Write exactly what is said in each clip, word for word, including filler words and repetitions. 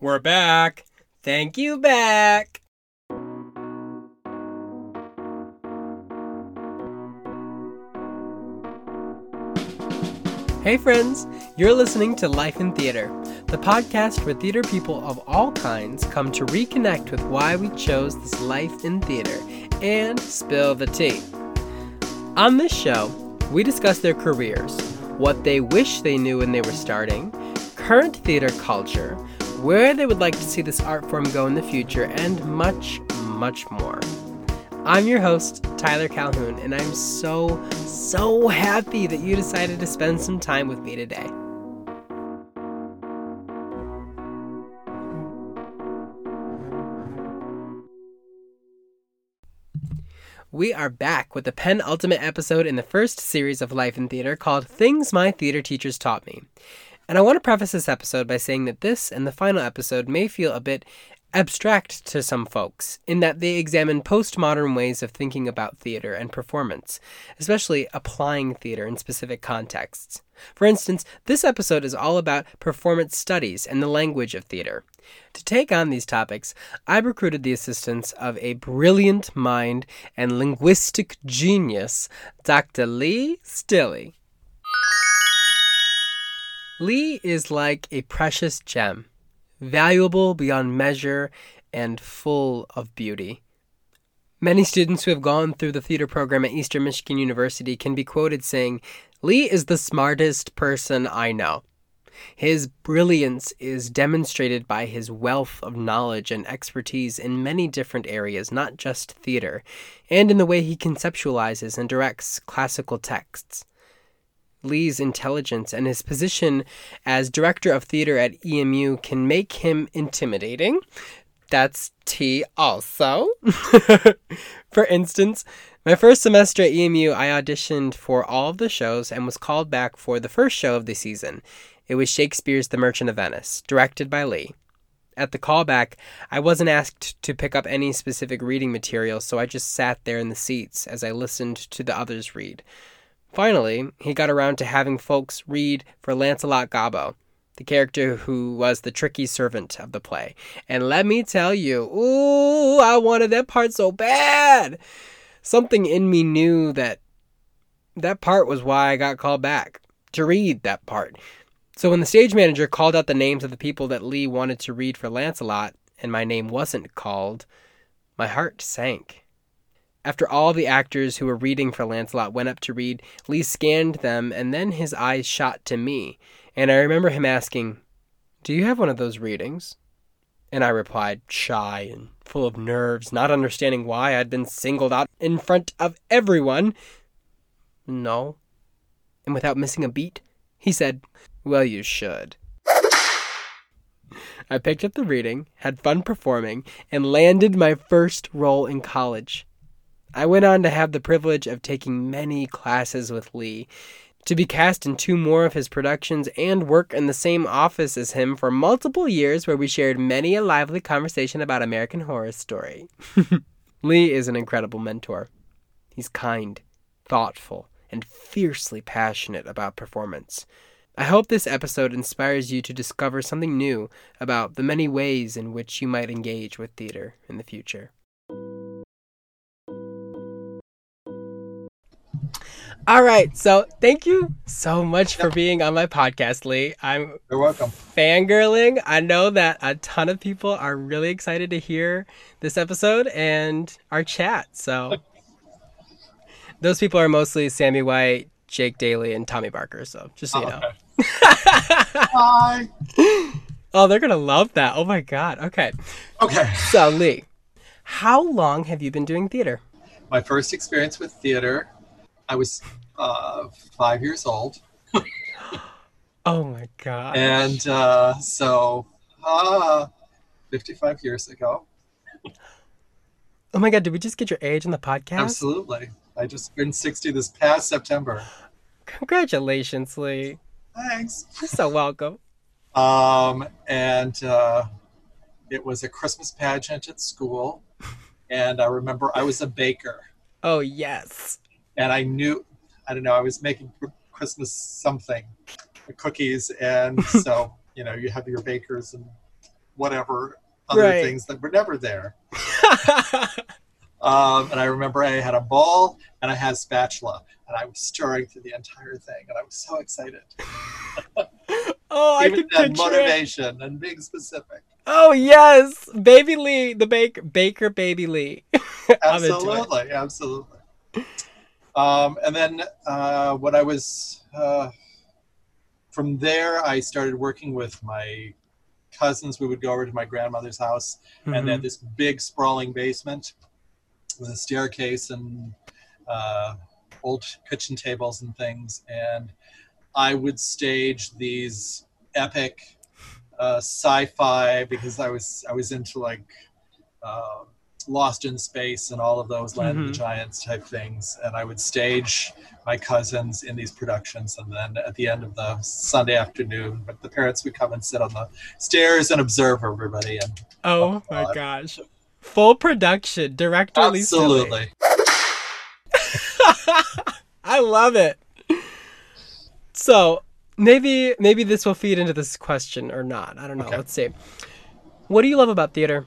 We're back. Thank you, back. Hey friends, you're listening to Life in Theater, the podcast where theater people of all kinds come to reconnect with why we chose this life in theater and spill the tea. On this show, we discuss their careers, what they wish they knew when they were starting, current theater culture, where they would like to see this art form go in the future, and much, much more. I'm your host, Tyler Calhoun, and I'm so, so happy that you decided to spend some time with me today. We are back with the penultimate episode in the first series of Life in Theater called Things My Theater Teachers Taught Me. And I want to preface this episode by saying that this and the final episode may feel a bit abstract to some folks, in that they examine postmodern ways of thinking about theater and performance, especially applying theater in specific contexts. For instance, this episode is all about performance studies and the language of theater. To take on these topics, I recruited the assistance of a brilliant mind and linguistic genius, Doctor Lee Stille. Lee is like a precious gem, valuable beyond measure and full of beauty. Many students who have gone through the theater program at Eastern Michigan University can be quoted saying, "Lee is the smartest person I know." His brilliance is demonstrated by his wealth of knowledge and expertise in many different areas, not just theater, and in the way he conceptualizes and directs classical texts. Lee's intelligence and his position as director of theater at E M U can make him intimidating. That's T also. For instance, my first semester at E M U, I auditioned for all of the shows and was called back for the first show of the season. It was Shakespeare's The Merchant of Venice, directed by Lee. At the callback, I wasn't asked to pick up any specific reading material, so I just sat there in the seats as I listened to the others read. Finally, he got around to having folks read for Lancelot Gobbo, the character who was the tricky servant of the play. And let me tell you, ooh, I wanted that part so bad. Something in me knew that that part was why I got called back, to read that part. So when the stage manager called out the names of the people that Lee wanted to read for Lancelot, and my name wasn't called, my heart sank. After all the actors who were reading for Lancelot went up to read, Lee scanned them, and then his eyes shot to me, and I remember him asking, "Do you have one of those readings?" And I replied, shy and full of nerves, not understanding why I'd been singled out in front of everyone. "No." And without missing a beat, he said, "Well, you should." I picked up the reading, had fun performing, and landed my first role in college. I went on to have the privilege of taking many classes with Lee, to be cast in two more of his productions, and work in the same office as him for multiple years, where we shared many a lively conversation about American Horror Story. Lee is an incredible mentor. He's kind, thoughtful, and fiercely passionate about performance. I hope this episode inspires you to discover something new about the many ways in which you might engage with theater in the future. All right, so thank you so much for being on my podcast, Lee. I'm You're welcome. Fangirling. I know that a ton of people are really excited to hear this episode and our chat. So those people are mostly Sammy White, Jake Daly, and Tommy Barker. So just so you Oh, know. okay. Hi. Oh, they're gonna love that. Oh my God. Okay. Okay. So Lee, how long have you been doing theater? My first experience with theater, I was uh, five years old. Oh my God. And uh, so uh, fifty-five years ago. Oh my God, did we just get your age on the podcast? Absolutely. I just turned sixty this past September. Congratulations, Lee. Thanks. You're so welcome. Um, and uh, it was a Christmas pageant at school. And I remember I was a baker. Oh, yes. And I knew, I don't know, I was making Christmas something, cookies. And so, you know, you have your bakers and whatever other Right. things that were never there. Um, and I remember I had a bowl and I had a spatula, and I was stirring through the entire thing, and I was so excited. Oh, I Even can then, picture it. motivation and being specific. Oh yes, Baby Lee, the baker, baker Baby Lee. I'm into it. Absolutely, absolutely. Um, and then uh, when I was uh, from there, I started working with my cousins. We would go over to my grandmother's house, and Mhm. they had this big sprawling basement with a staircase and uh, old kitchen tables and things. And I would stage these epic uh, sci-fi, because I was I was into like uh, Lost in Space and all of those Land of the Mhm. Giants type things, and I would stage my cousins in these productions. And then at the end of the Sunday afternoon, but the parents would come and sit on the stairs and observe everybody. And Oh my gosh, full production, director Lee Stilley. absolutely. I love it. So maybe maybe this will feed into this question or not. I don't know. Okay. Let's see. What do you love about theater?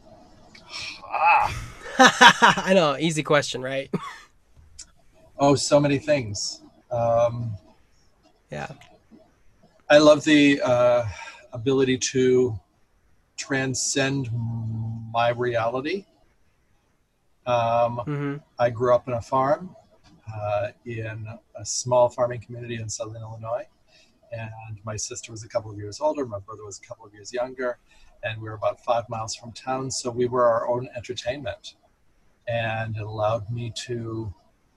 Ah. I know, easy question, right? Oh, so many things. Um, Yeah. I love the uh, ability to transcend my reality. Um, Mm-hmm. I grew up in a farm uh, in a small farming community in southern Illinois, and my sister was a couple of years older, my brother was a couple of years younger, and we were about five miles from town, so we were our own entertainment. And it allowed me to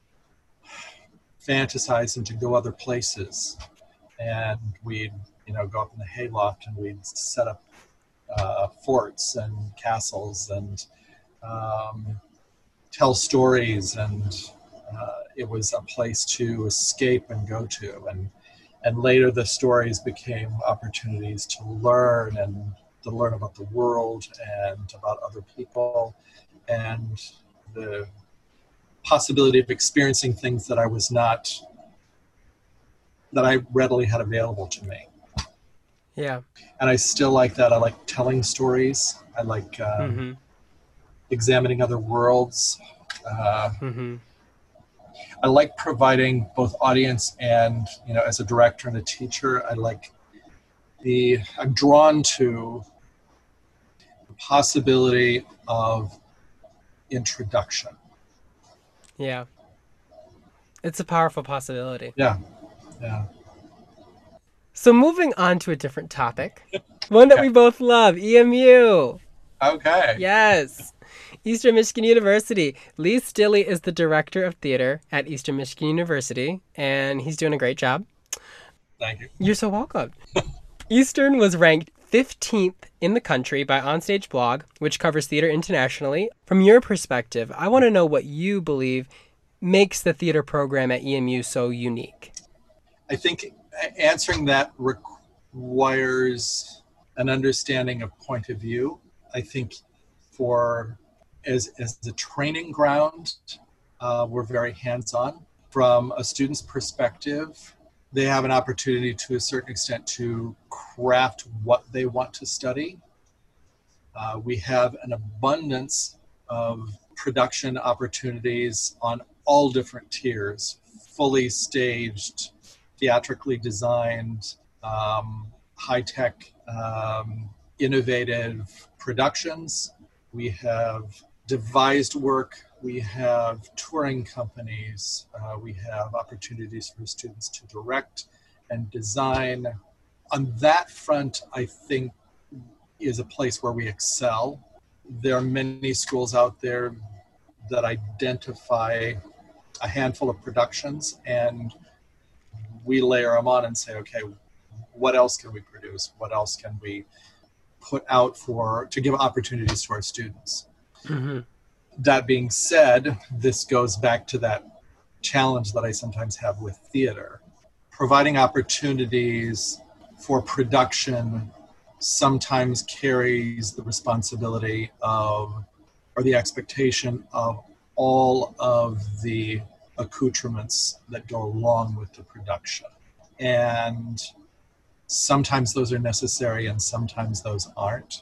fantasize and to go other places. And we'd, you know, go up in the hayloft and we'd set up uh, forts and castles and um, tell stories. And uh, it was a place to escape and go to. And and later the stories became opportunities to learn and to learn about the world and about other people, and the possibility of experiencing things that I was not, that I readily had available to me. Yeah. And I still like that. I like telling stories. I like um, Mm-hmm. examining other worlds. Uh, Mm-hmm. I like providing both audience and, you know, as a director and a teacher, I like the, I'm drawn to the possibility of introduction. Yeah. It's a powerful possibility. Yeah, yeah. So moving on to a different topic, one that Okay. we both love, E M U. Okay. Yes. Eastern Michigan University. Lee Stilley is the director of theater at Eastern Michigan University, and he's doing a great job. Thank you. You're so welcome. Eastern was ranked fifteenth in the country by Onstage Blog, which covers theater internationally. From your perspective, I want to know what you believe makes the theater program at E M U so unique. I think answering that requires an understanding of point of view. I think for as, as a training ground, uh, we're very hands-on. From a student's perspective, they have an opportunity to a certain extent to craft what they want to study. Uh, we have an abundance of production opportunities on all different tiers, fully staged, theatrically designed, um, high-tech, um, innovative productions. We have devised work. We have touring companies. Uh, we have opportunities for students to direct and design. On that front, I think is a place where we excel. There are many schools out there that identify a handful of productions, and we layer them on and say, okay, what else can we produce? What else can we put out for to give opportunities to our students? Mm-hmm. That being said, this goes back to that challenge that I sometimes have with theater. Providing opportunities for production sometimes carries the responsibility of, or the expectation of, all of the accoutrements that go along with the production. And sometimes those are necessary and sometimes those aren't.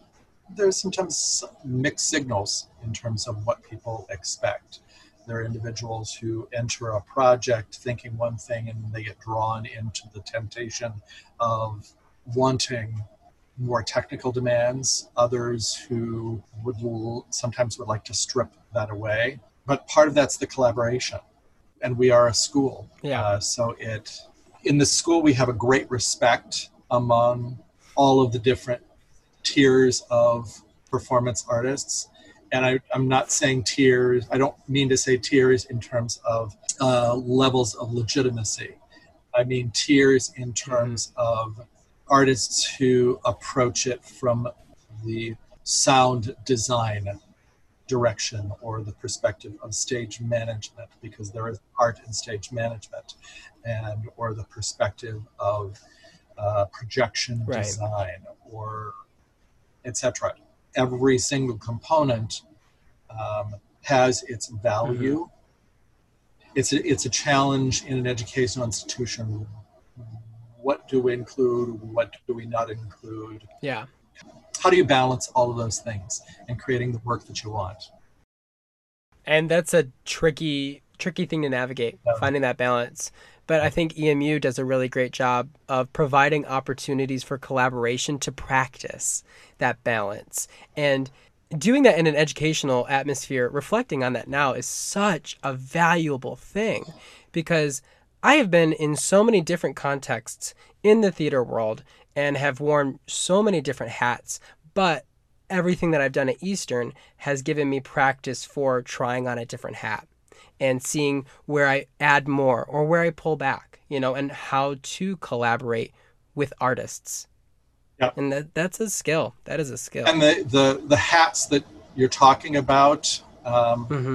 there's sometimes mixed signals in terms of what people expect. There are individuals who enter a project thinking one thing and they get drawn into the temptation of wanting more technical demands. Others who would sometimes would like to strip that away. But part of that's the collaboration. And we are a school. Yeah. Uh, so it in the school we have a great respect among all of the different tiers of performance artists. And I, I'm not saying tiers, I don't mean to say tiers in terms of uh, levels of legitimacy. I mean tiers in terms mm-hmm. of artists who approach it from the sound design direction or the perspective of stage management, because there is art in stage management, and or the perspective of uh, projection right. design, or et cetera. Every single component um, has its value. Mm-hmm. It's a, it's a challenge in an educational institution. What do we include? What do we not include? Yeah. How do you balance all of those things in creating the work that you want? And that's a tricky, tricky thing to navigate, yeah. finding that balance. But I think E M U does a really great job of providing opportunities for collaboration to practice that balance. And doing that in an educational atmosphere, reflecting on that now, is such a valuable thing, because I have been in so many different contexts in the theater world and have worn so many different hats, but everything that I've done at Eastern has given me practice for trying on a different hat and seeing where I add more or where I pull back, you know, and how to collaborate with artists. Yeah. And that, that's a skill. That is a skill. And the, the, the hats that you're talking about, um, mm-hmm.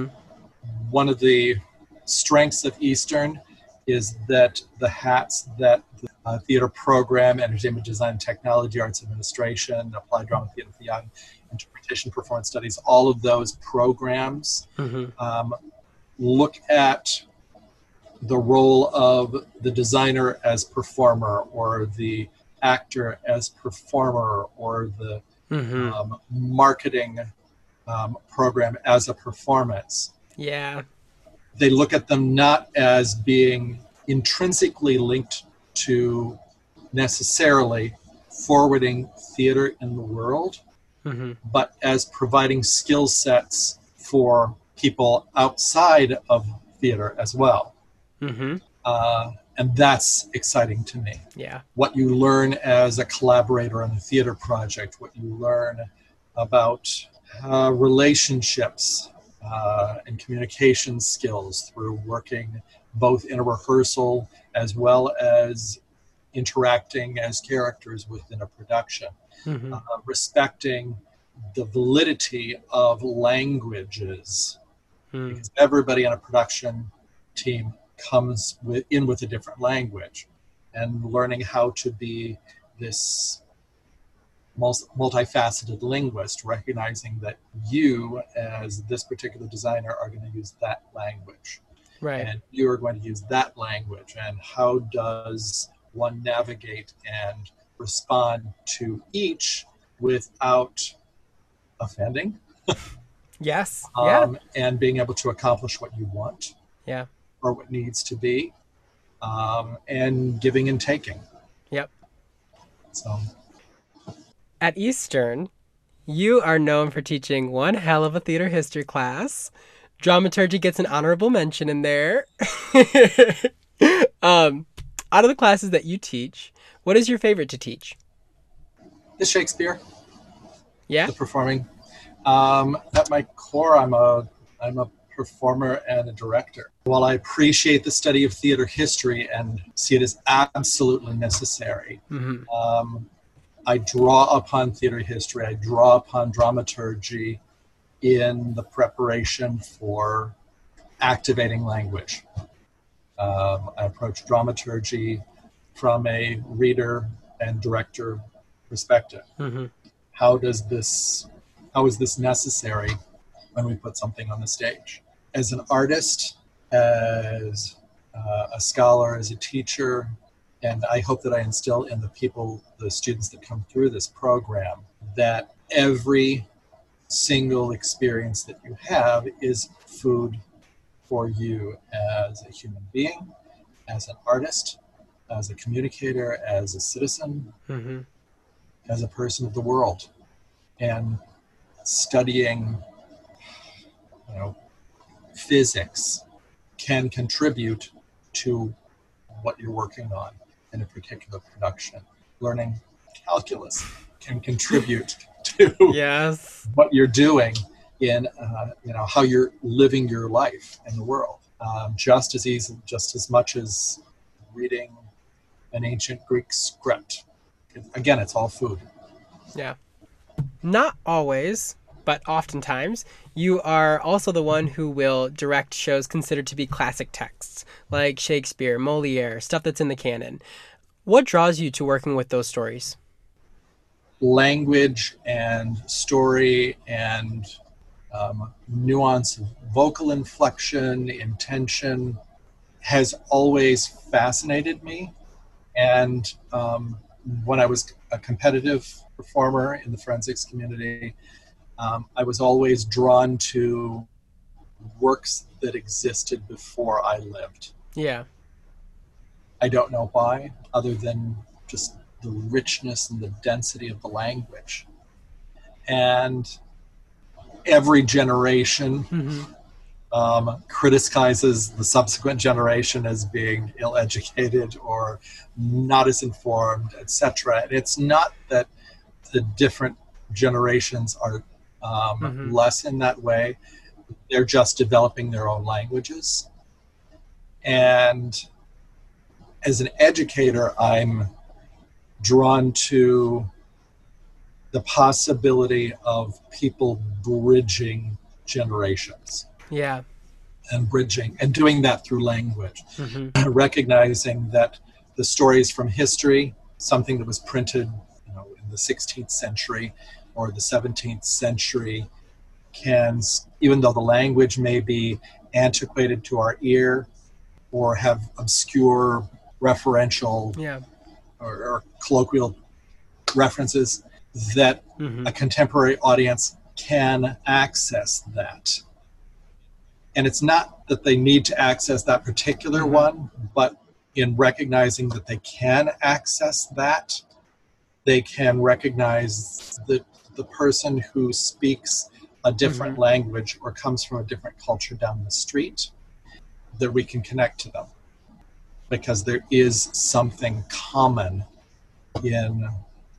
one of the strengths of Eastern is that the hats that the uh, theater program, entertainment design, technology, arts administration, applied drama theater, theater interpretation, performance studies, all of those programs mm-hmm. um, look at the role of the designer as performer, or the actor as performer, or the mm-hmm. um, marketing um, program as a performance. Yeah. They look at them not as being intrinsically linked to necessarily forwarding theater in the world, mm-hmm. but as providing skill sets for people outside of theater as well. Mm-hmm. Uh, and that's exciting to me. Yeah. What you learn as a collaborator on a theater project, what you learn about uh, relationships, Uh, and communication skills through working both in a rehearsal as well as interacting as characters within a production. Mm-hmm. Uh, respecting the validity of languages, mm. because everybody on a production team comes with, in with a different language, and learning how to be this multifaceted linguist, recognizing that you, as this particular designer, are going to use that language. Right. And you are going to use that language. And how does one navigate and respond to each without offending? Yes. Um, yeah. And being able to accomplish what you want. Yeah. Or what needs to be. Um, and giving and taking. Yep. So... At Eastern, you are known for teaching one hell of a theater history class. Dramaturgy gets an honorable mention in there. um, out of the classes that you teach, what is your favorite to teach? The Shakespeare. Yeah. The performing. Um, at my core, I'm a I'm a performer and a director. While I appreciate the study of theater history and see it as absolutely necessary, mm-hmm. um, I draw upon theater history, I draw upon dramaturgy in the preparation for activating language. Um, I approach dramaturgy from a reader and director perspective. Mm-hmm. How does this, how is this necessary when we put something on the stage? As an artist, as uh, a scholar, as a teacher, and I hope that I instill in the people, the students that come through this program, that every single experience that you have is food for you as a human being, as an artist, as a communicator, as a citizen, Mm-hmm. as a person of the world. And studying, you know, physics can contribute to what you're working on in a particular production. Learning calculus can contribute to Yes. what you're doing in, uh, you know, how you're living your life in the world. Um, just as easy, just as much as reading an ancient Greek script. Again, it's all food. Yeah. Not always, but oftentimes, you are also the one who will direct shows considered to be classic texts, like Shakespeare, Moliere, stuff that's in the canon. What draws you to working with those stories? Language and story and um, nuance, vocal inflection, intention has always fascinated me. And um, when I was a competitive performer in the forensics community, um, I was always drawn to works that existed before I lived. Yeah. I don't know why, other than just the richness and the density of the language. And every generation Mm-hmm. um, criticizes the subsequent generation as being ill-educated or not as informed, et cetera. And it's not that the different generations are um, Mm-hmm. less in that way. They're just developing their own languages. And as an educator, I'm drawn to the possibility of people bridging generations Yeah. and bridging and doing that through language, Mm-hmm. recognizing that the stories from history, something that was printed, you know, in the sixteenth century or the seventeenth century, can, even though the language may be antiquated to our ear or have obscure referential Yeah. or, or colloquial references, that Mm-hmm. a contemporary audience can access that. And it's not that they need to access that particular Mm-hmm. one, but in recognizing that they can access that, they can recognize that the person who speaks a different Mm-hmm. language or comes from a different culture down the street, that we can connect to them because there is something common in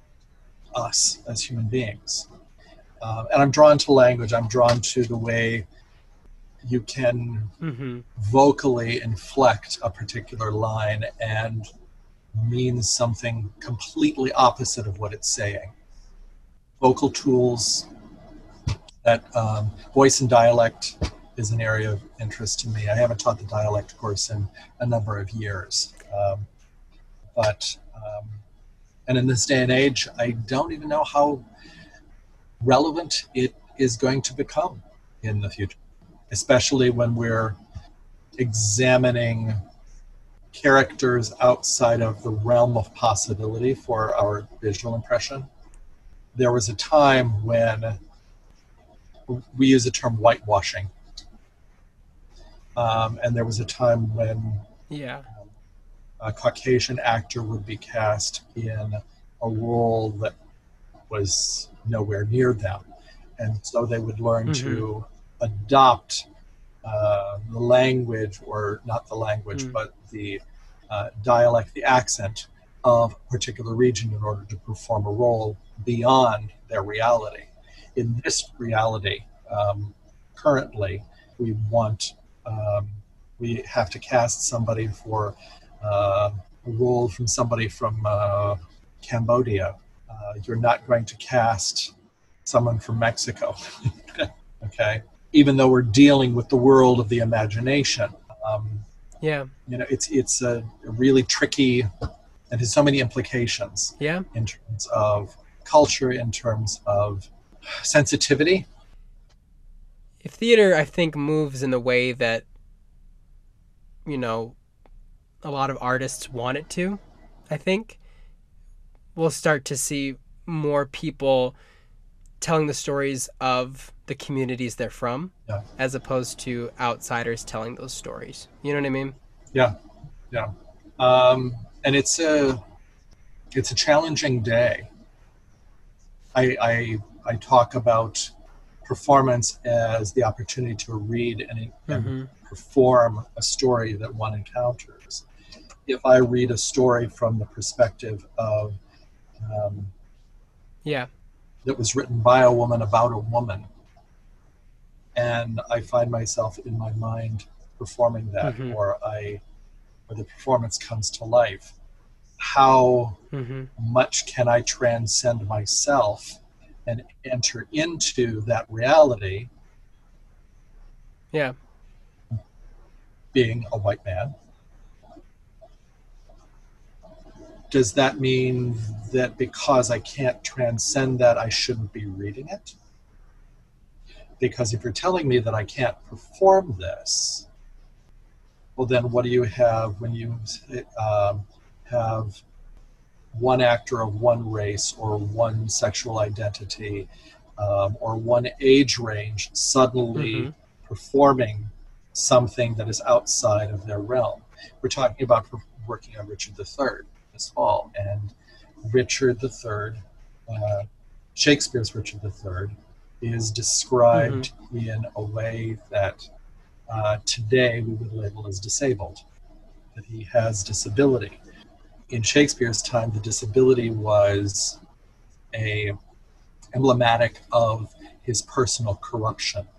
us as human beings. Uh, and I'm drawn to language. I'm drawn to the way you can Mm-hmm. vocally inflect a particular line and mean something completely opposite of what it's saying. Vocal tools, that um, voice and dialect is an area of interest to me. I haven't taught the dialect course in a number of years. Um, but, um, and in this day and age, I don't even know how relevant it is going to become in the future, especially when we're examining characters outside of the realm of possibility for our visual impression. There was a time when we use the term whitewashing. Um, and there was a time when Yeah. a Caucasian actor would be cast in a role that was nowhere near them. And so they would learn Mm-hmm. to adopt uh, the language, or not the language, Mm. but the uh, dialect, the accent of a particular region in order to perform a role beyond their reality. In this reality, um, currently, we want, um, we have to cast somebody for uh, a role from somebody from uh, Cambodia. Uh, you're not going to cast someone from Mexico, okay? Even though we're dealing with the world of the imagination. Um, Yeah. you know, it's it's a really tricky, and has so many implications Yeah. in terms of culture, in terms of sensitivity. If theater, I think, moves in the way that, you know, a lot of artists want it to, I think we'll start to see more people telling the stories of the communities they're from, Yeah. as opposed to outsiders telling those stories. You know what I mean? Yeah. Yeah. Um, and it's a it's a challenging day. I, I I talk about performance as the opportunity to read and, and Mm-hmm. perform a story that one encounters. If I read a story from the perspective of um, Yeah. that was written by a woman about a woman, and I find myself in my mind performing that, Mm-hmm. or I or the performance comes to life, how Mm-hmm. much can I transcend myself and enter into that reality, Yeah. being a white man? Does that mean that because I can't transcend that, I shouldn't be reading it? Because if you're telling me that I can't perform this, well, then what do you have when you um, have one actor of one race or one sexual identity um, or one age range suddenly Mm-hmm. performing something that is outside of their realm? We're talking about working on Richard the Third this fall, and Richard the Third, uh, Shakespeare's Richard the Third, is described Mm-hmm. in a way that uh, today we would label as disabled, that he has disability. In Shakespeare's time, the disability was a emblematic of his personal corruption.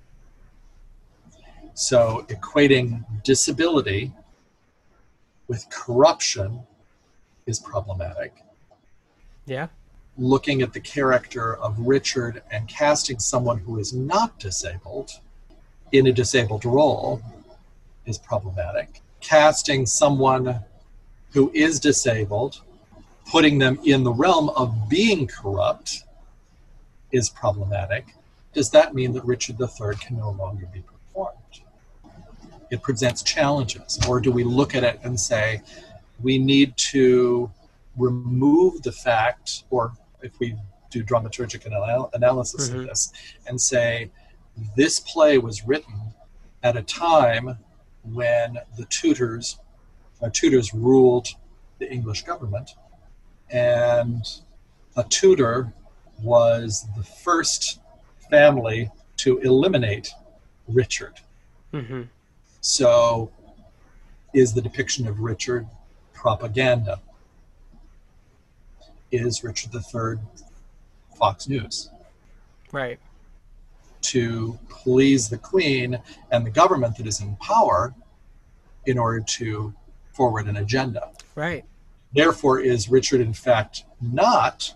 So equating disability with corruption is problematic. Yeah. Looking at the character of Richard and casting someone who is not disabled in a disabled role is problematic. Casting someone who is disabled, putting them in the realm of being corrupt, is problematic. Does that mean that Richard the Third can no longer be performed? It presents challenges. Or do we look at it and say, we need to remove the fact, or if we do dramaturgical anal- analysis Mm-hmm. of this, and say, this play was written at a time when the Tudors, uh, Tudors ruled the English government, and a Tudor was the first family to eliminate Richard. Mm-hmm. So is the depiction of Richard propaganda? Is Richard the Third Fox News? Right. To please the Queen and the government that is in power in order to forward an agenda. Right. Therefore, is Richard in fact not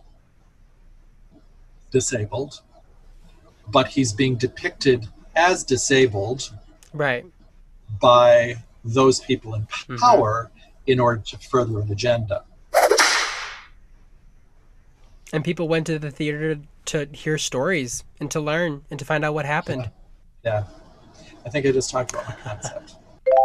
disabled, but he's being depicted as disabled Right. by those people in power Mm-hmm. in order to further an agenda. And people went to the theater to hear stories and to learn and to find out what happened. Yeah. I think I just talked about my concept.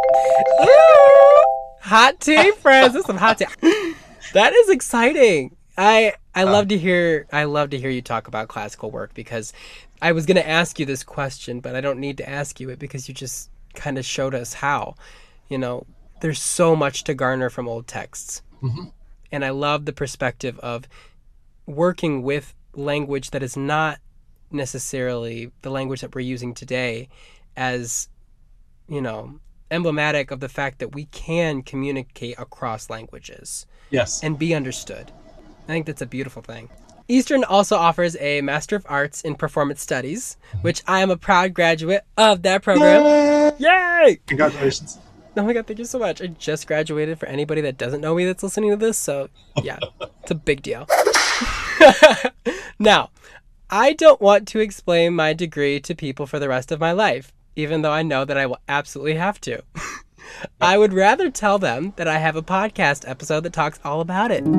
Hot tea, friends. That's some hot tea. That is exciting. I I Uh, love to hear I love to hear you talk about classical work, because I was going to ask you this question, but I don't need to ask you it because you just kind of showed us how. You know, there's so much to garner from old texts. mhm. And I love the perspective of working with language that is not necessarily the language that we're using today as, you know, emblematic of the fact that we can communicate across languages Yes. and be understood. I think that's a beautiful thing. Eastern also offers a Master of Arts in Performance Studies, which I am a proud graduate of that program. Yay! Congratulations. Oh my god, thank you so much. I just graduated, for anybody that doesn't know me that's listening to this, so yeah, it's a big deal. Now, I don't want to explain my degree to people for the rest of my life, even though I know that I will absolutely have to. I would rather tell them that I have a podcast episode that talks all about it.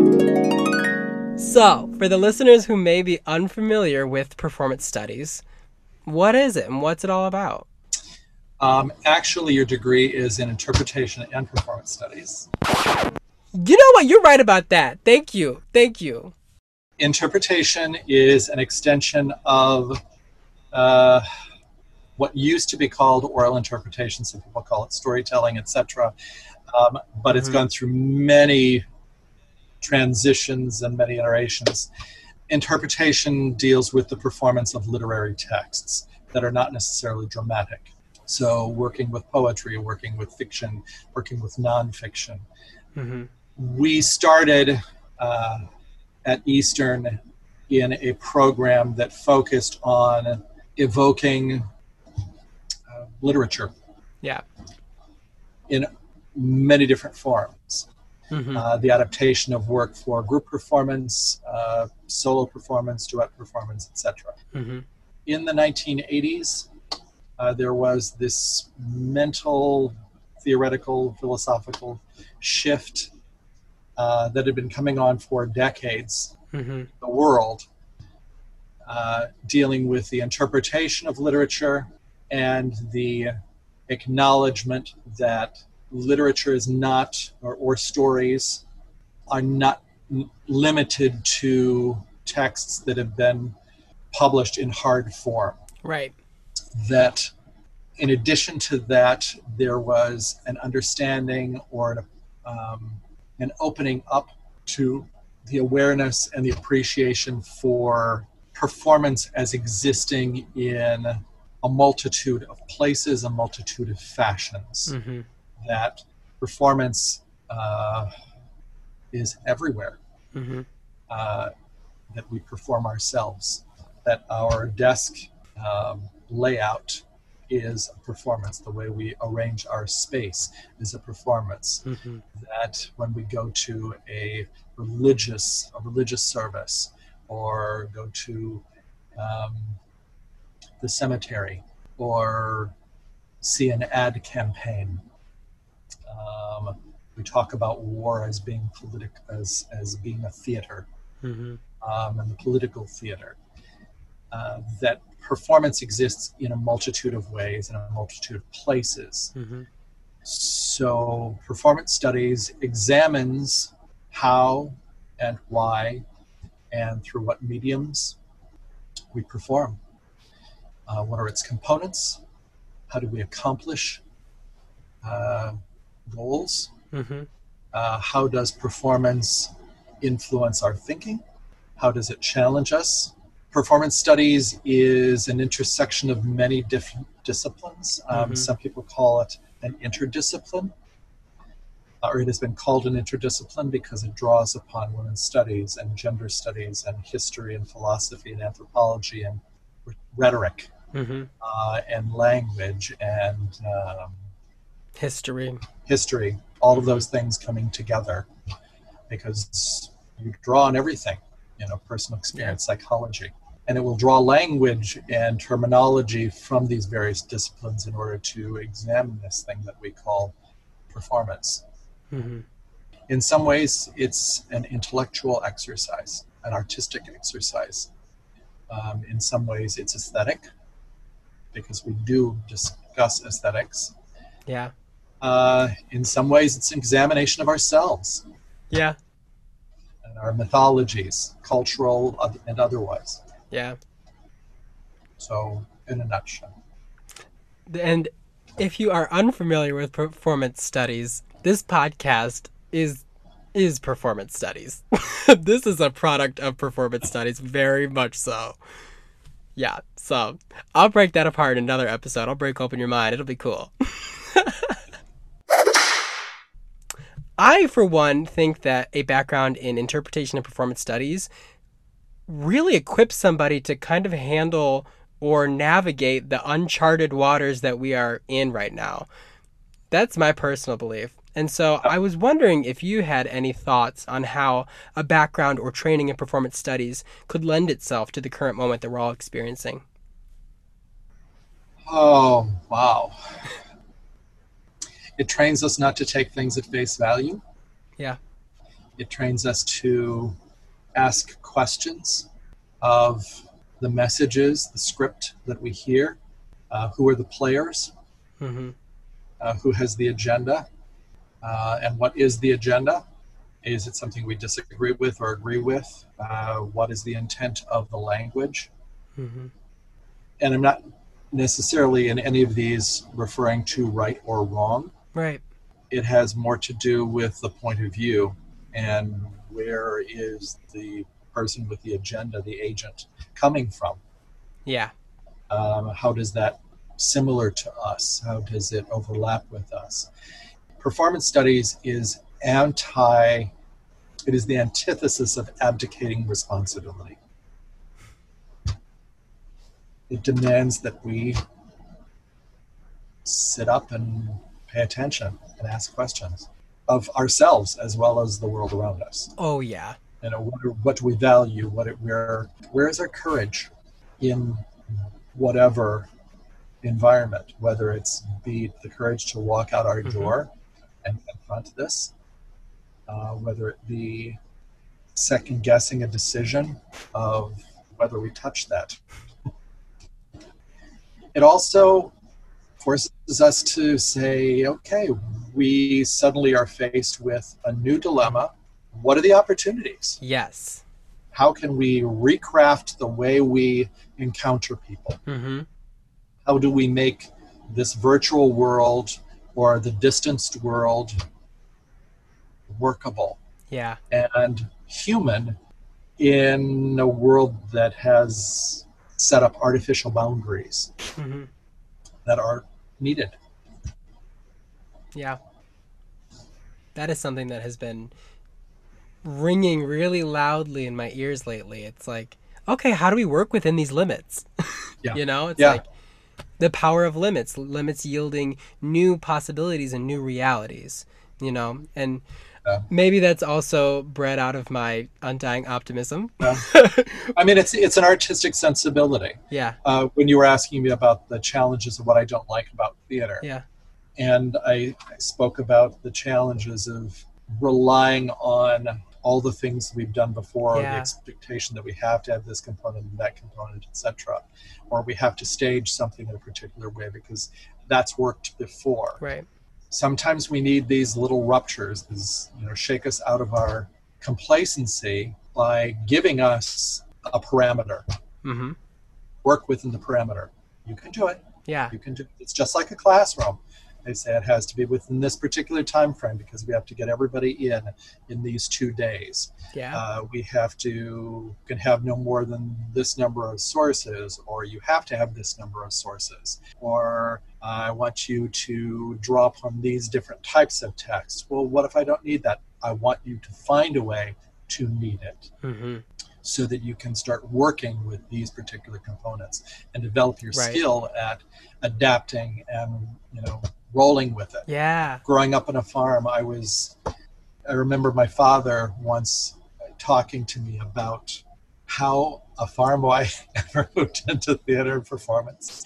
So, for the listeners who may be unfamiliar with performance studies, what is it and what's it all about? Um, actually, your degree is in interpretation and performance studies. You know what? You're right about that. Thank you. Thank you. Interpretation is an extension of uh, what used to be called oral interpretation. Some people call it storytelling, et cetera. Um, but it's Mhm. gone through many transitions and many iterations. Interpretation deals with the performance of literary texts that are not necessarily dramatic. So working with poetry, working with fiction, working with nonfiction. Mhm. We started uh, at Eastern in a program that focused on evoking uh, literature Yeah. in many different forms. Mhm. Uh, the adaptation of work for group performance, uh, solo performance, duet performance, et cetera. Mhm. In the nineteen eighties, uh, there was this mental, theoretical, philosophical shift uh, that had been coming on for decades Mhm. in the world, uh, dealing with the interpretation of literature and the acknowledgement that literature is not, or, or stories are not n- limited to texts that have been published in hard form. Right. That in addition to that, there was an understanding or an, um, an opening up to the awareness and the appreciation for performance as existing in a multitude of places, a multitude of fashions. Mhm. That performance uh, is everywhere. Mhm. Uh, that we perform ourselves. That our desk um, layout is a performance. The way we arrange our space is a performance. Mhm. That when we go to a religious a religious service or go to um, the cemetery or see an ad campaign, um, we talk about war as being politic as as being a theater, Mhm. um, and the political theater. Uh, that performance exists in a multitude of ways, in a multitude of places. Mhm. So, performance studies examines how and why and through what mediums we perform. Uh, what are its components? How do we accomplish uh, goals? Mhm. Uh, how does performance influence our thinking? How does it challenge us? Performance studies is an intersection of many different disciplines. Um, Mhm. some people call it an interdiscipline, uh, or it has been called an interdiscipline because it draws upon women's studies and gender studies and history and philosophy and anthropology and rhetoric, Mhm. uh, and language and um, History. history, all of Mhm. those things coming together because you draw on everything, you know, personal Yeah. experience, psychology. And it will draw language and terminology from these various disciplines in order to examine this thing that we call performance. Mhm. In some ways, it's an intellectual exercise, an artistic exercise. Um, in some ways, it's aesthetic, because we do discuss aesthetics. Yeah. Uh, in some ways, it's an examination of ourselves Yeah. and our mythologies, cultural and otherwise. Yeah. So, in a nutshell. And if you are unfamiliar with performance studies, this podcast is is performance studies. This is a product of performance studies, very much so. Yeah, so I'll break that apart in another episode. I'll break open your mind. It'll be cool. I, for one, think that a background in interpretation and performance studies really equips somebody to kind of handle or navigate the uncharted waters that we are in right now. That's my personal belief. And so I was wondering if you had any thoughts on how a background or training in performance studies could lend itself to the current moment that we're all experiencing. Oh, wow. It trains us not to take things at face value. Yeah. It trains us to ask questions of the messages, the script that we hear. Uh, who are the players? Mm-hmm. Uh, who has the agenda? Uh, and what is the agenda? Is it something we disagree with or agree with? Uh, what is the intent of the language? Mm-hmm. And I'm not necessarily in any of these referring to right or wrong. Right. It has more to do with the point of view and where is the person with the agenda, the agent, coming from. Yeah. Um, how does that similar to us? How does it overlap with us? Performance studies is anti, it is the antithesis of abdicating responsibility. It demands that we sit up and pay attention and ask questions of ourselves as well as the world around us. Oh, yeah. You know, what, what do we value? What it, where, where is our courage in whatever environment, whether it's be the courage to walk out our Mm-hmm. door and confront this, uh, whether it be second guessing a decision of whether we touch that. It also forces us to say, okay, we suddenly are faced with a new dilemma. What are the opportunities? Yes. How can we recraft the way we encounter people? Mm-hmm. How do we make this virtual world or the distanced world workable Yeah. and human in a world that has set up artificial boundaries Mm-hmm. that are needed? Yeah. That is something that has been ringing really loudly in my ears lately. It's like, okay, how do we work within these limits? Yeah. You know, it's Yeah. like the power of limits, limits yielding new possibilities and new realities, you know, and Yeah. maybe that's also bred out of my undying optimism. Yeah. I mean, it's it's an artistic sensibility. Yeah. Uh, when you were asking me about the challenges of what I don't like about theater, Yeah. and I, I spoke about the challenges of relying on all the things we've done before, Yeah. the expectation that we have to have this component and that component, et cetera, or we have to stage something in a particular way because that's worked before. Right. Sometimes we need these little ruptures, these, you know, shake us out of our complacency by giving us a parameter. Mm-hmm. Work within the parameter. You can do it. Yeah. You can do it. It's just like a classroom. They say it has to be within this particular time frame because we have to get everybody in in these two days. Yeah. Uh, we have to can have no more than this number of sources, or you have to have this number of sources, or uh, I want you to draw upon these different types of text. Well, what if I don't need that? I want you to find a way to need it. Mm-hmm. So that you can start working with these particular components and develop your Right. skill at adapting and, you know, rolling with it. Yeah. Growing up on a farm, I was, I remember my father once talking to me about how a farm boy ever moved into theater and performance.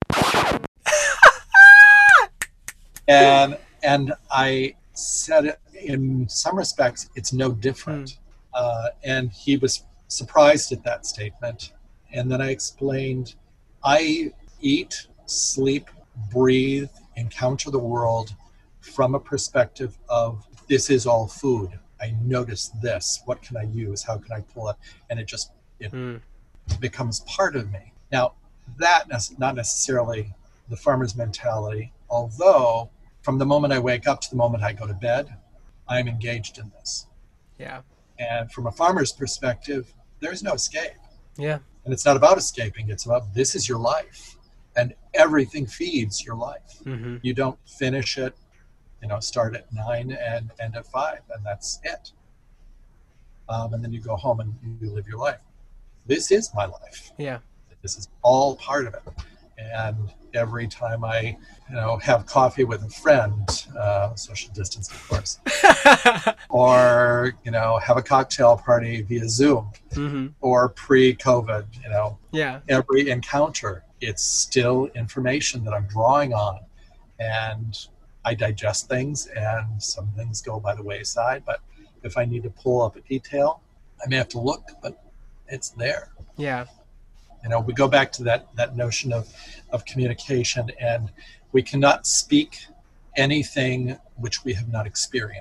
and and I said, in some respects, it's no different. Mm. Uh, and he was surprised at that statement. And then I explained, I eat, sleep, breathe, encounter the world from a perspective of this is all food. I notice this. What can I use? How can I pull it? And it just it Mm. becomes part of me. Now, that is not necessarily the farmer's mentality, although from the moment I wake up to the moment I go to bed, I'm engaged in this. Yeah. And from a farmer's perspective, there's no escape. Yeah. And it's not about escaping. It's about this is your life. And everything feeds your life. Mm-hmm. You don't finish it, you know, start at nine and end at five, and that's it. Um, and then you go home and you live your life. This is my life. Yeah. This is all part of it. And every time I, you know, have coffee with a friend, uh, social distance, of course, or, you know, have a cocktail party via Zoom Mm-hmm. or pre-COVID, you know, Yeah. every encounter, it's still information that I'm drawing on. And I digest things and some things go by the wayside. But if I need to pull up a detail, I may have to look, but it's there. Yeah. You know, we go back to that, that notion of, of communication, and we cannot speak anything which we have not experienced.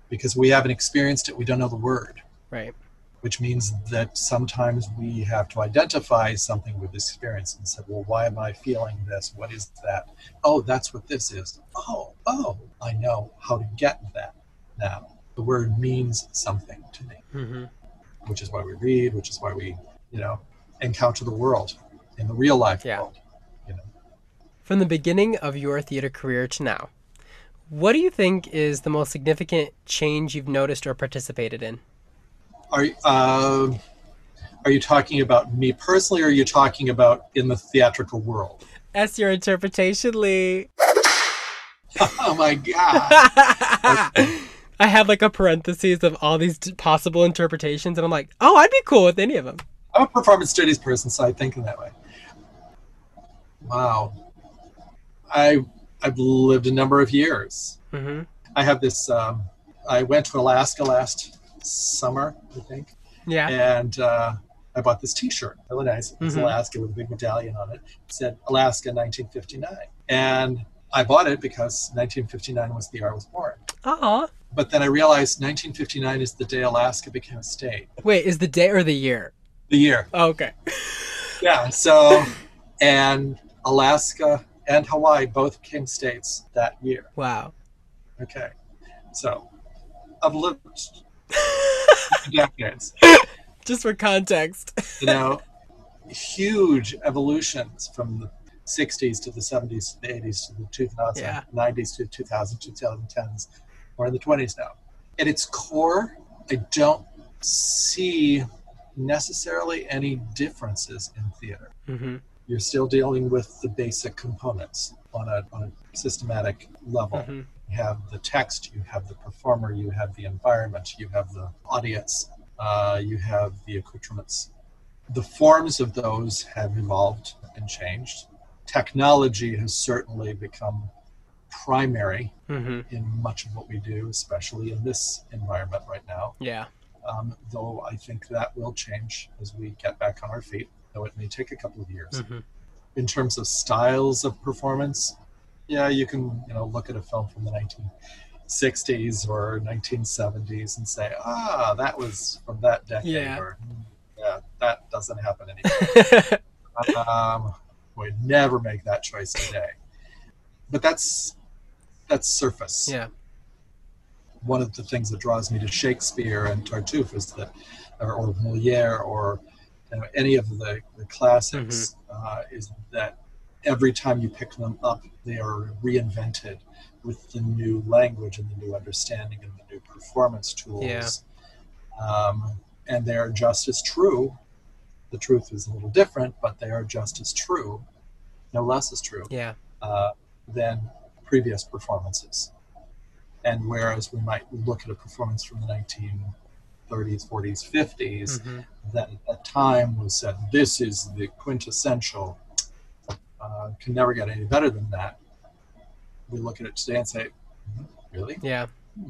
because we haven't experienced it. We don't know the word, Right. which means that sometimes we have to identify something with this experience and say, well, why am I feeling this? What is that? Oh, that's what this is. Oh, oh, I know how to get that now. The word means something to me, Mm-hmm. which is why we read, which is why we, you know, encounter the world in the real life Yeah. world. You know, From the beginning of your theater career to now, what do you think is the most significant change you've noticed or participated in? are uh, are you talking about me personally, or are you talking about in the theatrical world? That's your interpretation, Lee. Oh my God! I have like a parentheses of all these t- possible interpretations, and I'm like, oh, I'd be cool with any of them. I'm a performance studies person, so I think in that way. Wow. I I've lived a number of years. Mm-hmm. I have this. Um, I went to Alaska last summer, I think, Yeah. and uh, I bought this T-shirt. Really nice. It was Mhm. Alaska with a big medallion on it. It said Alaska nineteen fifty-nine, and I bought it because nineteen fifty-nine was the year I was born. Aw. But then I realized nineteen fifty-nine is the day Alaska became a state. Wait, is the day or the year? The year. Oh, okay. Yeah. So, and Alaska and Hawaii both became states that year. Wow. Okay. So, I've lived decades. Just for context. You know, huge evolutions from the sixties to the seventies to the eighties to the two thousands, Yeah. nineties to two thousand, twenty tens. We're in the twenties now. At its core, I don't see necessarily any differences in theater. Mm-hmm. You're still dealing with the basic components on a, on a systematic level. Mm-hmm. You have the text, you have the performer, you have the environment, you have the audience, uh, you have the accoutrements. The forms of those have evolved and changed. Technology has certainly become primary Mm-hmm. in much of what we do, especially in this environment right now. Yeah. Um, though I think that will change as we get back on our feet, though it may take a couple of years. Mm-hmm. In terms of styles of performance, yeah, you can, you know, look at a film from the nineteen sixties or nineteen seventies and say, ah, that was from that decade, Yeah. or yeah, that doesn't happen anymore. um, we'd never make that choice today. But that's that's surface. Yeah. One of the things that draws me to Shakespeare and Tartuffe is that, or, or Moliere, or you know, any of the, the classics, uh, is that every time you pick them up, they are reinvented with the new language and the new understanding and the new performance tools. Yeah. Um, and they are just as true. The truth is a little different, but they are just as true, no less as true, Yeah. uh, than previous performances. And whereas we might look at a performance from the nineteen thirties, forties, fifties, Mm-hmm. that at that time was said, this is the quintessential, uh, can never get any better than that. We look at it today and say, "Mhm, really? Yeah.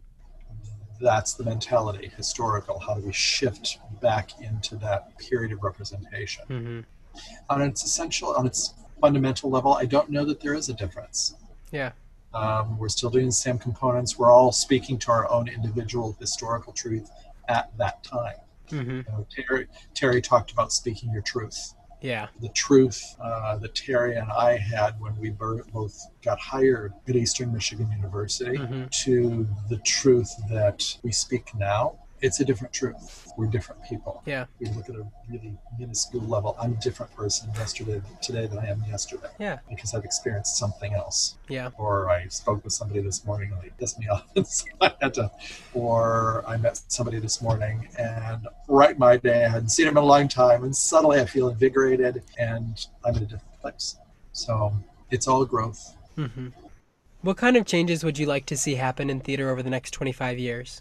That's the mentality, historical. How do we shift back into that period of representation? Mm-hmm. On its essential, on its fundamental level, I don't know that there is a difference. Yeah. Um, we're still doing the same components. We're all speaking to our own individual historical truth at that time. Mm-hmm. You know, Terry, Terry talked about speaking your truth. Yeah. The truth uh, that Terry and I had when we bur- both got hired at Eastern Michigan University, Mhm. to the truth that we speak now, it's a different truth. We're different people. Yeah. We look at a really minuscule level. I'm a different person yesterday, today than I am yesterday, Yeah. because I've experienced something else. Yeah. Or I spoke with somebody this morning and they pissed me off, and so I had to. Or I met somebody this morning and right my day, I hadn't seen him in a long time, and suddenly I feel invigorated and I'm in a different place. So it's all growth. Mm-hmm. What kind of changes would you like to see happen in theater over the next twenty-five years?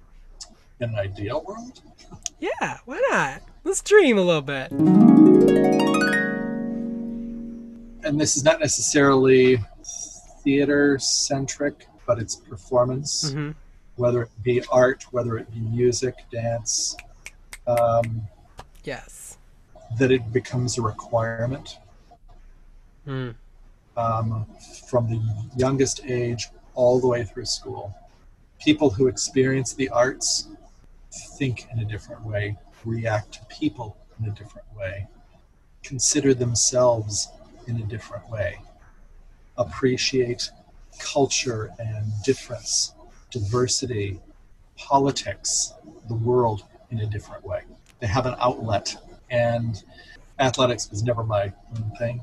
In an ideal world, Yeah, why not? Let's dream a little bit. and this is not necessarily theater centric, but it's performance, Mm-hmm. whether it be art, whether it be music, dance, um, Yes. that it becomes a requirement Mm. um, from the youngest age all the way through school. People who experience the arts think in a different way, react to people in a different way, consider themselves in a different way, appreciate culture and difference, diversity, politics, the world in a different way. They have an outlet, and athletics was never my own thing.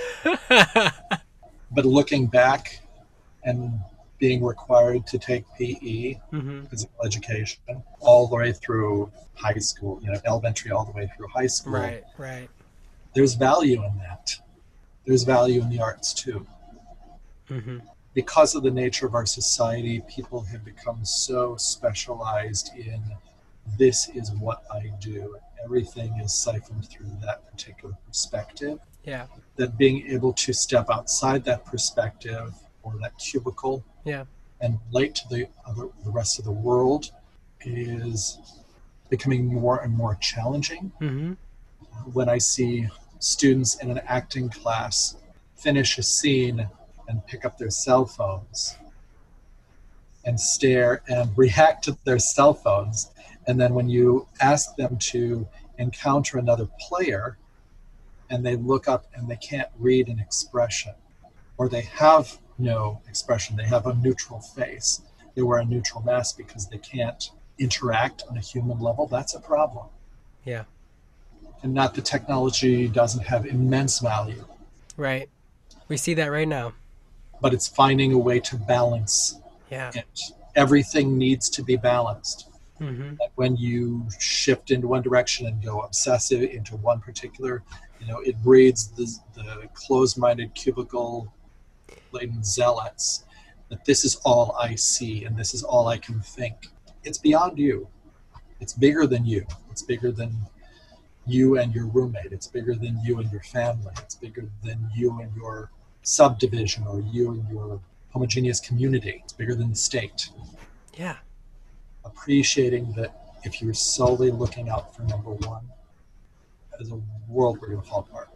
But looking back and being required to take P E, mm-hmm. physical education, all the way through high school, you know, elementary all the way through high school. Right, right. There's value in that. There's value in the arts too. Mm-hmm. Because of the nature of our society, people have become so specialized in this is what I do. Everything is siphoned through that particular perspective. Yeah. That being able to step outside that perspective or that cubicle, yeah, and relate to the other, the rest of the world is becoming more and more challenging. Mm-hmm. When I see students in an acting class finish a scene and pick up their cell phones and stare and react to their cell phones, and then when you ask them to encounter another player and they look up and they can't read an expression, or they have no expression, they have a neutral face, they wear a neutral mask because they can't interact on a human level, that's a problem. Yeah. And not that technology doesn't have immense value. Right. We see that right now. But it's finding a way to balance yeah. it. Everything needs to be balanced. Mm-hmm. And when you shift into one direction and go obsessive into one particular, you know, it breeds the, the closed-minded, cubicle-laden zealots that this is all I see and this is all I can think. It's beyond you. It's bigger than you. It's bigger than you and your roommate. It's bigger than you and your family. It's bigger than you and your subdivision or you and your homogeneous community. It's bigger than the state. Yeah. Appreciating that if you're solely looking out for number one, as a world, we're going to fall apart.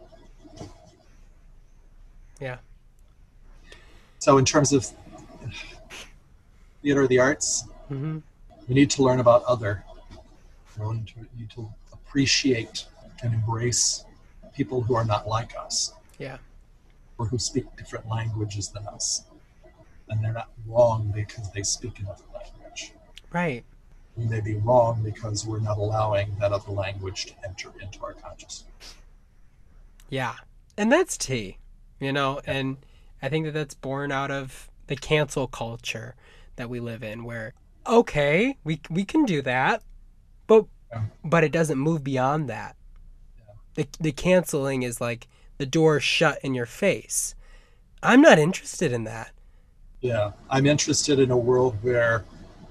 Yeah. So in terms of theater of the arts, mm-hmm. we need to learn about other. We need to, need to appreciate and embrace people who are not like us. Yeah. Or who speak different languages than us. And they're not wrong because they speak another language. Right. We may be wrong because we're not allowing that other language to enter into our consciousness. Yeah. And that's tea, you know, yeah. And I think that that's born out of the cancel culture that we live in where, okay, we we can do that, but yeah. but it doesn't move beyond that. Yeah. The the canceling is like the door shut in your face. I'm not interested in that. Yeah, I'm interested in a world where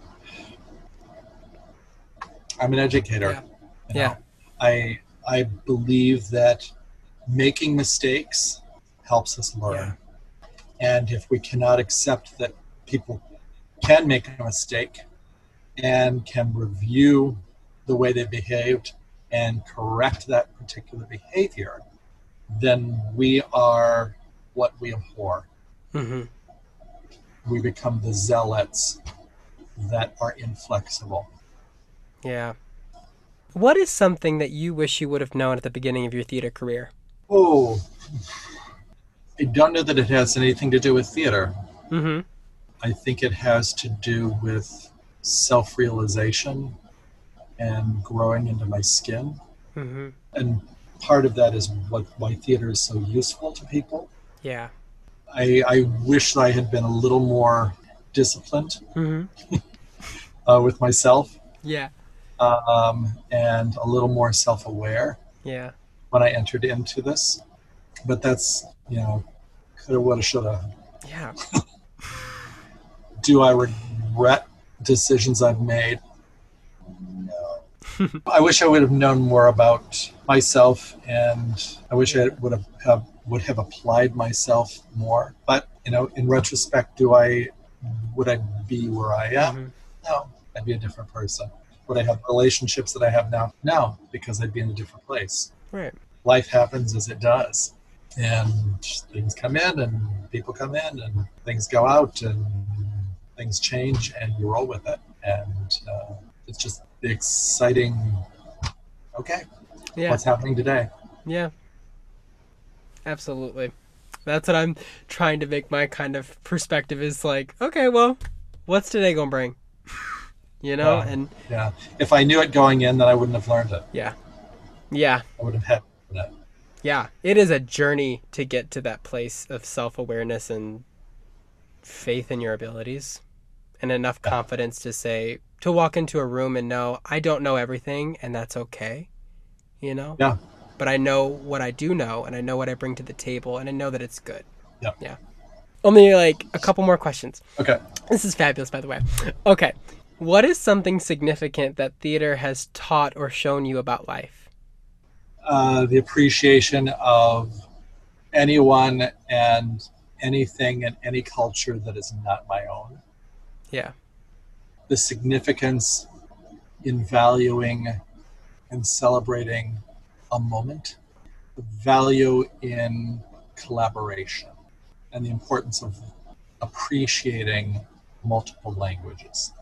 I'm an educator. Yeah. You know? Yeah. I I believe that making mistakes helps us learn. Yeah. And if we cannot accept that people can make a mistake and can review the way they behaved and correct that particular behavior, then we are what we abhor. Mm-hmm. We become the zealots that are inflexible. Yeah. What is something that you wish you would have known at the beginning of your theater career? Oh, I don't know that it has anything to do with theater. Mm-hmm. I think it has to do with self-realization and growing into my skin. Mm-hmm. And part of that is what why theater is so useful to people. Yeah. I, I wish I had been a little more disciplined mm-hmm. uh, with myself. Yeah. Um, and a little more self-aware. Yeah. When I entered into this. But that's, you know, coulda, woulda, shoulda. Yeah. Do I regret decisions I've made? No. I wish I would have known more about myself, and I wish I would have, have would have applied myself more. But, you know, in retrospect, do I would I be where I am? Mm-hmm. No, I'd be a different person. Would I have relationships that I have now? No, because I'd be in a different place. Right. Life happens as it does. And things come in and people come in and things go out and things change and you roll with it. And uh, it's just the exciting, okay, Yeah. what's happening today? Yeah. Absolutely. That's what I'm trying to make my kind of perspective is like, okay, well, what's today going to bring? You know? Yeah. And yeah. If I knew it going in, then I wouldn't have learned it. yeah. Yeah. I would have had it. Yeah. It is a journey to get to that place of self-awareness and faith in your abilities and enough Yeah. confidence to say, to walk into a room and know, I don't know everything and that's okay. You know? Yeah. But I know what I do know and I know what I bring to the table and I know that it's good. Yeah. Yeah. Only like a couple more questions. Okay. This is fabulous, by the way. Okay. What is something significant that theater has taught or shown you about life? Uh, the appreciation of anyone and anything in any culture that is not my own. Yeah. The significance in valuing and celebrating a moment. The value in collaboration and the importance of appreciating multiple languages.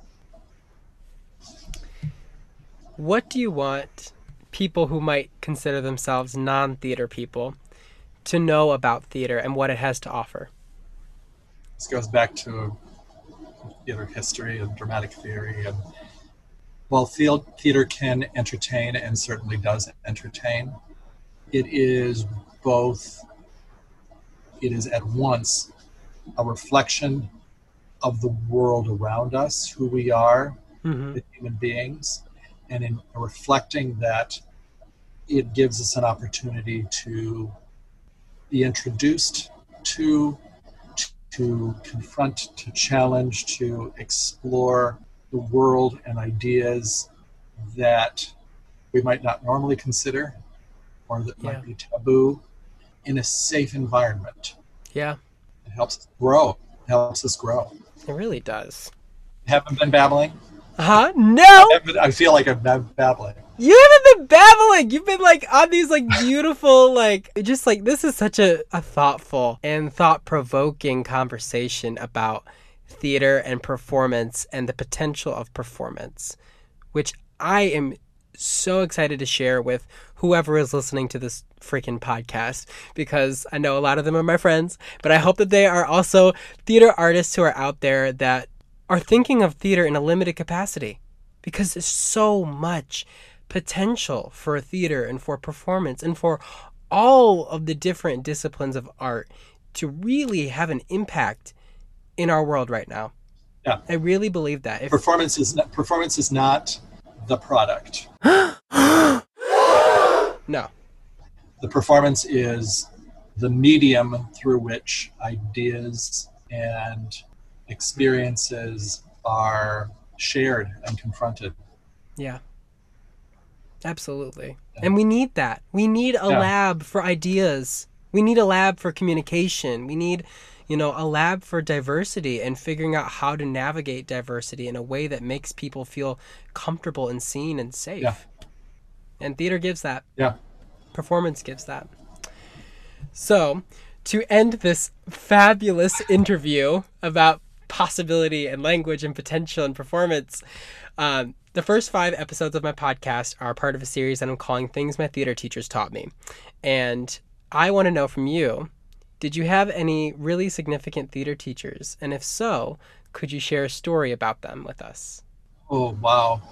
What do you want people who might consider themselves non-theater people to know about theater and what it has to offer? This goes back to theater history and dramatic theory. And while theater can entertain and certainly does entertain, it is both, it is at once a reflection of the world around us, who we are, Mm-hmm. the human beings, and in reflecting that, it gives us an opportunity to be introduced to, to confront, to challenge, to explore the world and ideas that we might not normally consider or that Yeah. might be taboo in a safe environment. Yeah, It helps us grow. It helps us grow. it really does. Haven't been babbling? Huh? No! I haven't- I feel like I've been babbling. You haven't been babbling. You've been like on these like beautiful, like just like this is such a, a thoughtful and thought provoking conversation about theater and performance and the potential of performance, which I am so excited to share with whoever is listening to this freaking podcast, because I know a lot of them are my friends, but I hope that they are also theater artists who are out there that are thinking of theater in a limited capacity, because there's so much potential for theater and for performance and for all of the different disciplines of art to really have an impact in our world right now. Yeah. I really believe that. If, Performance is not, performance is not the product. no. The performance is the medium through which ideas and experiences are shared and confronted. Yeah. Absolutely. And we need that. We need a Yeah. lab for ideas. We need a lab for communication. We need, you know, a lab for diversity and figuring out how to navigate diversity in a way that makes people feel comfortable and seen and safe. Yeah. And theater gives that. Yeah. Performance gives that. So, to end this fabulous interview about possibility and language and potential and performance, um, the first five episodes of my podcast are part of a series that I'm calling Things My Theater Teachers Taught Me. And I want to know from you, did you have any really significant theater teachers? And if so, could you share a story about them with us? Oh, wow.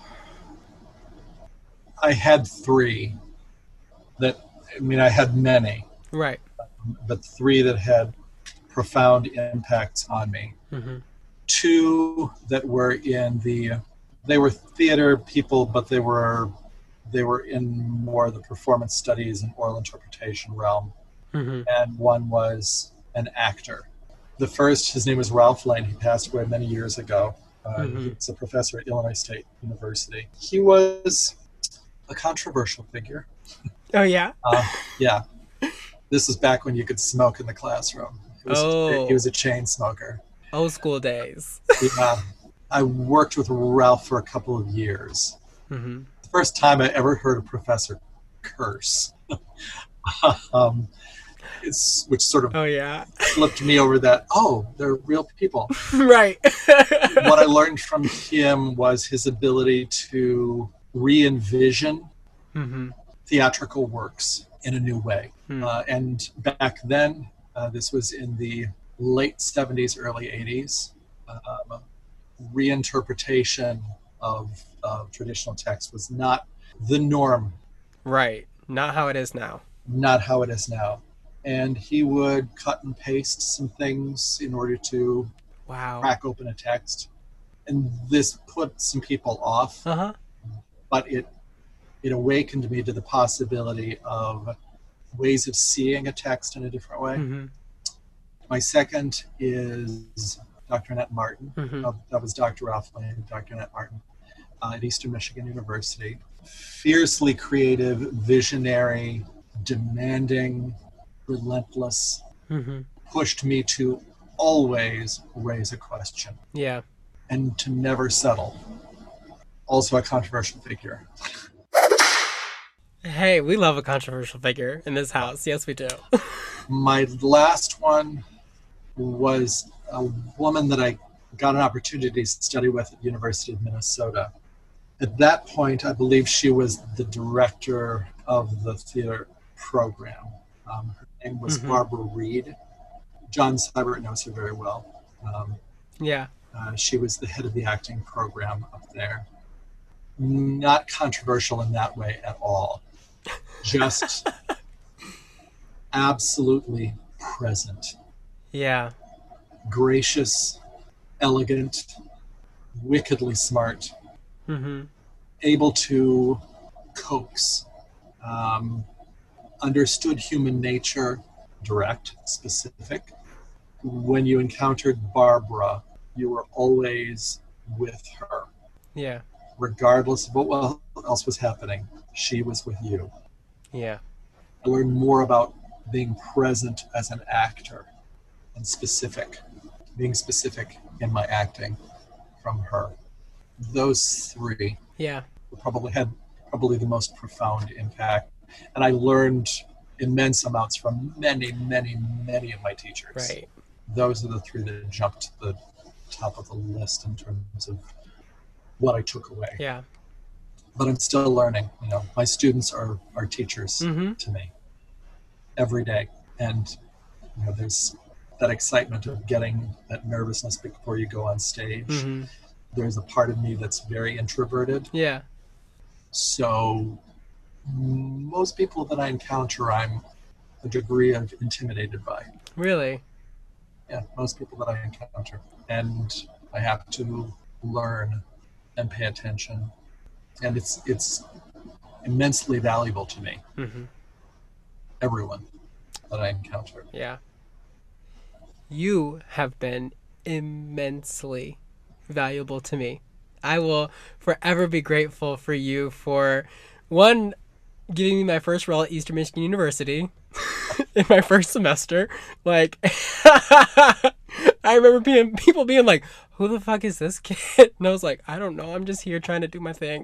I had three that, I mean, I had many, Right. but three that had profound impacts on me. Mm-hmm. Two that were in the, they were theater people, but they were they were in more the performance studies and oral interpretation realm. Mm-hmm. And one was an actor. The first, his name was Ralph Lane. He passed away many years ago. Uh, Mm-hmm. He was a professor at Illinois State University. He was a controversial figure. Oh, yeah? Uh, yeah. This was back when you could smoke in the classroom. He was, Oh. he was a chain smoker. Old school days. Yeah. I worked with Ralph for a couple of years. Mm-hmm. The first time I ever heard a professor curse. um, it's, which sort of Oh, yeah. flipped me over that, oh, they're real people. Right. What I learned from him was his ability to re-envision Mm-hmm. theatrical works in a new way. Hmm. Uh, and back then, uh, this was in the late seventies, early eighties, um, reinterpretation of, of traditional text was not the norm, Right. Not how it is now. not how it is now. And he would cut and paste some things in order to Wow. crack open a text. And this put some people off, Uh-huh. but it it awakened me to the possibility of ways of seeing a text in a different way. Mm-hmm. My second is Doctor Annette Martin. Mm-hmm. Uh, that was Doctor Ralph Lane, Doctor Annette Martin uh, at Eastern Michigan University. Fiercely creative, visionary, demanding, relentless, Mm-hmm. pushed me to always raise a question Yeah. and to never settle. Also a controversial figure. Hey, we love a controversial figure in this house. Yes, we do. My last one was a woman that I got an opportunity to study with at the University of Minnesota. At that point, I believe she was the director of the theater program. Um, her name was Mhm. Barbara Reed. John Seibert knows her very well. Um, Yeah. uh, she was the head of the acting program up there. Not controversial in that way at all. Just absolutely present, Yeah. gracious, elegant, wickedly smart, Mm-hmm. able to coax, um, understood human nature, direct, specific. When you encountered Barbara, you were always with her. Yeah. Regardless of what else was happening, she was with you. Yeah. I learned more about being present as an actor and specific, being specific in my acting from her. Those three Yeah. probably had probably the most profound impact. And I learned immense amounts from many, many, many of my teachers. Right. Those are the three that jumped to the top of the list in terms of what I took away. Yeah. But I'm still learning. You know, my students are, are teachers Mm-hmm. to me every day. And you know, there's that excitement of getting that nervousness before you go on stage. Mm-hmm. There's a part of me that's very introverted. Yeah. So most people that I encounter, I'm a degree of intimidated by. Really? Yeah, most people that I encounter. And I have to learn and pay attention. And it's it's immensely valuable to me, Mm-hmm. everyone that I encounter. Yeah. You have been immensely valuable to me. I will forever be grateful for you for, one, giving me my first role at Eastern Michigan University in my first semester. Like, I remember being, people being like, who the fuck is this kid? And I was like, I don't know. I'm just here trying to do my thing.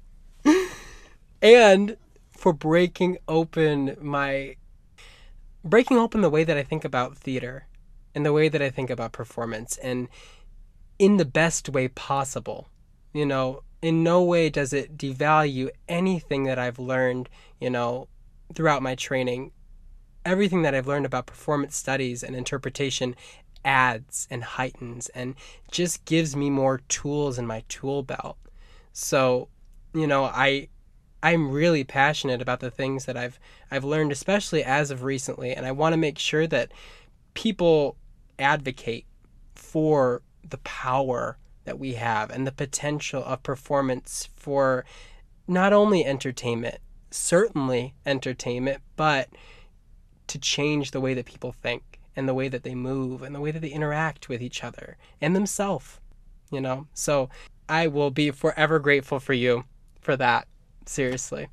And for breaking open my, breaking open the way that I think about theater and the way that I think about performance, and in the best way possible. You know, in no way does it devalue anything that I've learned, you know, throughout my training. Everything that I've learned about performance studies and interpretation adds and heightens and just gives me more tools in my tool belt. So, you know, I I'm really passionate about the things that I've I've learned, especially as of recently, and I want to make sure that people advocate for the power that we have and the potential of performance for not only entertainment, certainly entertainment, but to change the way that people think and the way that they move and the way that they interact with each other and themselves, you know? So I will be forever grateful for you for that. Seriously.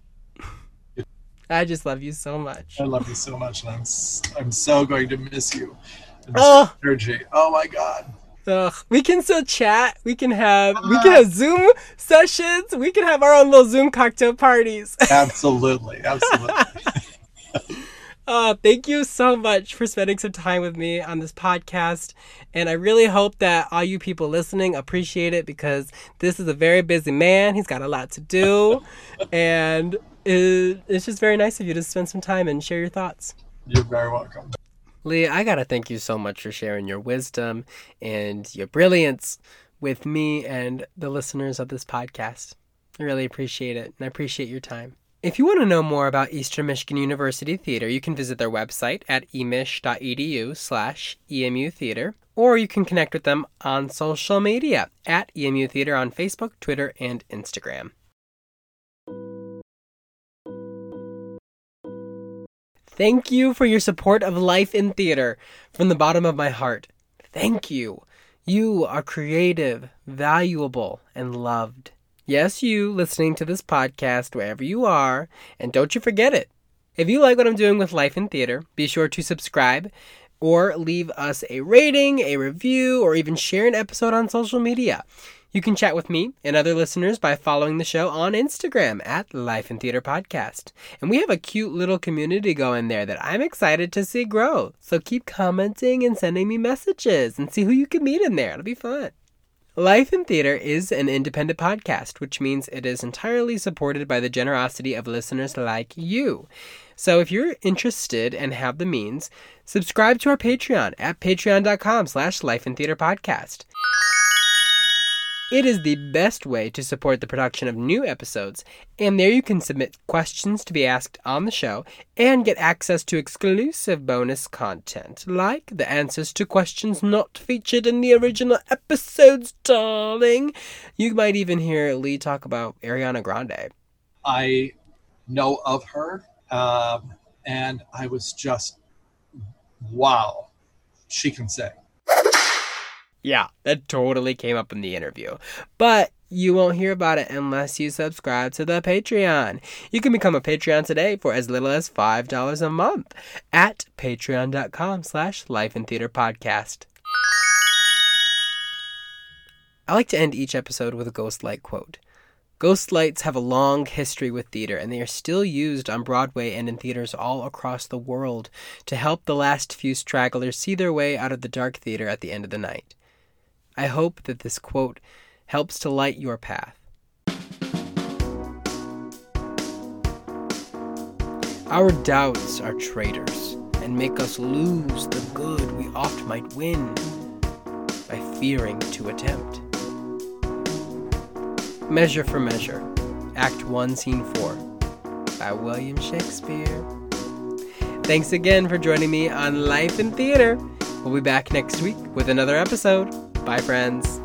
I just love you so much. I love you so much, and I'm s- I'm so going to miss you. And miss Oh. your energy. Oh my God. Ugh, we can still chat. We can have we can have Zoom sessions. We can have our own little Zoom cocktail parties. Absolutely, absolutely. Uh, thank you so much for spending some time with me on this podcast. And I really hope that all you people listening appreciate it, because this is a very busy man. He's got a lot to do. And it, it's just very nice of you to spend some time and share your thoughts. You're very welcome. Lee, I got to thank you so much for sharing your wisdom and your brilliance with me and the listeners of this podcast. I really appreciate it, and I appreciate your time. If you want to know more about Eastern Michigan University Theater, you can visit their website at emish.edu slash EMU Theater, or you can connect with them on social media at E M U Theater on Facebook, Twitter, and Instagram. Thank you for your support of Life in Theater from the bottom of my heart. Thank you. You are creative, valuable, and loved. Yes, you listening to this podcast wherever you are, and don't you forget it. If you like what I'm doing with Life in Theater, be sure to subscribe or leave us a rating, a review, or even share an episode on social media. You can chat with me and other listeners by following the show on Instagram at Life in Theater Podcast. And we have a cute little community going there that I'm excited to see grow. So keep commenting and sending me messages and see who you can meet in there. It'll be fun. Life in Theater is an independent podcast, which means it is entirely supported by the generosity of listeners like you. So if you're interested and have the means, subscribe to our Patreon at patreon.com slash Life in Theater Podcast. It is the best way to support the production of new episodes, and there you can submit questions to be asked on the show and get access to exclusive bonus content, like the answers to questions not featured in the original episodes, darling. You might even hear Lee talk about Ariana Grande. I know of her, um, and I was just, wow, she can sing. Yeah, that totally came up in the interview. But you won't hear about it unless you subscribe to the Patreon. You can become a Patreon today for as little as five dollars a month at patreon.com slash Life in Theater Podcast. I like to end each episode with a Ghostlight quote. Ghostlights have a long history with theater, and they are still used on Broadway and in theaters all across the world to help the last few stragglers see their way out of the dark theater at the end of the night. I hope that this quote helps to light your path. Our doubts are traitors and make us lose the good we oft might win by fearing to attempt. Measure for Measure, Act one, Scene four, by William Shakespeare. Thanks again for joining me on Life in Theater. We'll be back next week with another episode. Bye, friends.